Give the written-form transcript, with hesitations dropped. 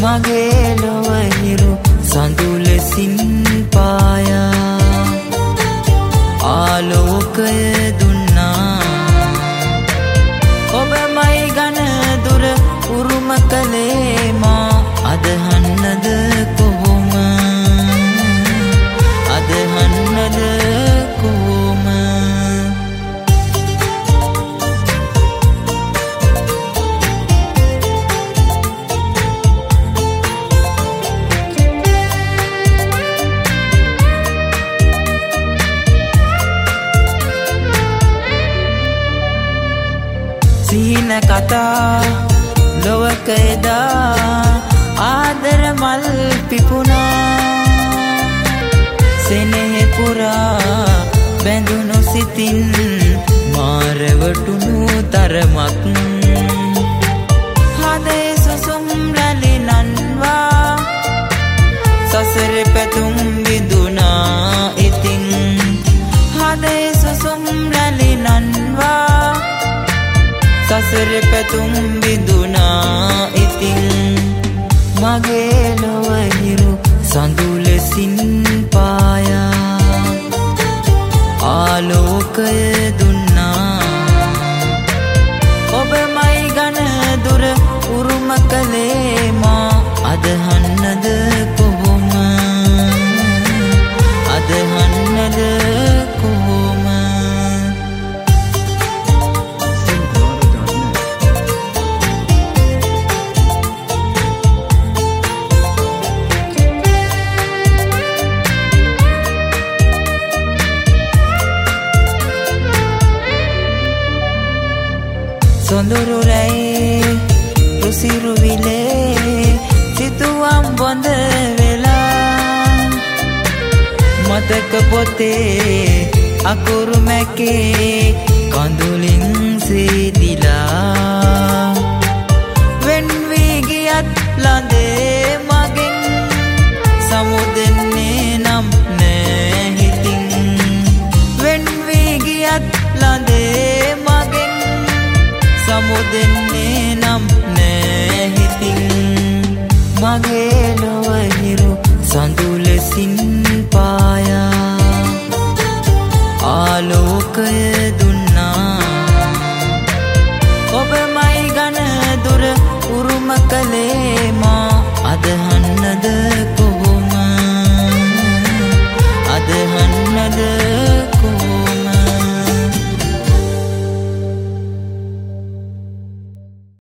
මගේ ලොව හිරු සඳු ලෙසින් පායා ආලෝකය දුන්නා ඔබමයි ඝන දුර උරුම කළේ මා අදහන්නද කොහොම අදහන්නද කොහොම සීන කතා ලොවක එදා ආදර මල් පිපුණා සෙනෙහ පුරා බැඳුණු සිතින් මාරවටුණු තරමක් හදේ සුසුම් රැලි නන්වා සසර පැතුම් විදුනා ඉතින් හදේ සුසුම් රැලි නන්වා සසර පැතුම් විදුනා ඉතින් මගේ ලොව හිරු සඳු ලෙසින් පායා ආලෝකය දුන්නා ඔබමයි ඝන දුර උරුම කළේ මා අදහන්නද කොහොම අදහන්නද කොහොම සොඳුරු රැයි රුසිරු විලේ සිතුවම් බොඳ වෙලා මතක පොතේ අකුරු මැකේ කඳුලින් සීදිලා වෙන් වී ගියත් ළඳේ මගෙන් සමුදෙන්නේ නම් නෑ හිතින් වෙන් වී ගියත් ළඳේ මගෙන් සමුදෙන්නේ නම් නෑ හිතින් මගේ ලොව හිරු සඳු ලෙසින් පායා ආලෝකය දුන්නා ඔබමයි ඝන දුර උරුම කළේ